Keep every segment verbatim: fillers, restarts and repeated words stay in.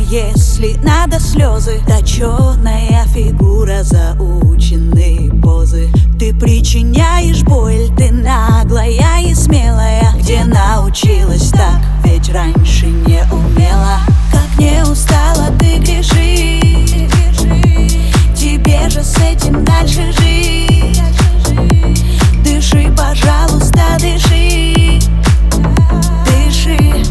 если надо слезы. Точёная фигура, заученные позы. Ты причиняешь боль, ты наглая и смелая. Где научилась так, ведь раньше не умела. Как не устала ты грешишь, тебе же с этим дальше жить. Дыши, пожалуйста, дыши, дыши.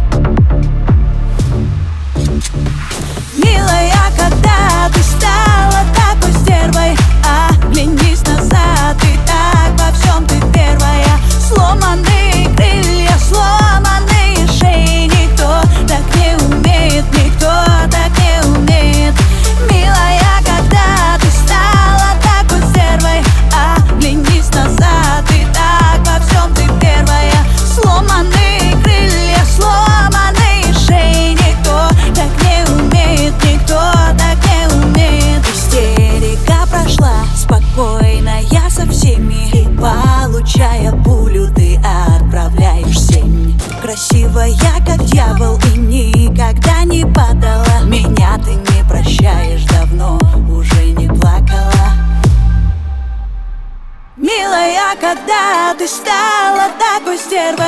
Милая, когда ты стала такой стервой, оглянись назад, ты так во всем ты первая. Сломанные крылья, сломанные шеи, никто так не умеет, никто так не умеет. Милая, когда ты стала такой стервой, оглянись назад, ты так во всем ты первая. Сломанные крылья, сломанные шеи, никто так не умеет, никто так не умеет. Истерика прошла спокойно, я со всеми, и получая пулю, ты отправляешь семь. Красивая, как дьявол, и никогда не падала. Меня ты не прощаешь, давно уже не плакала. Милая, когда ты стала такой стервой,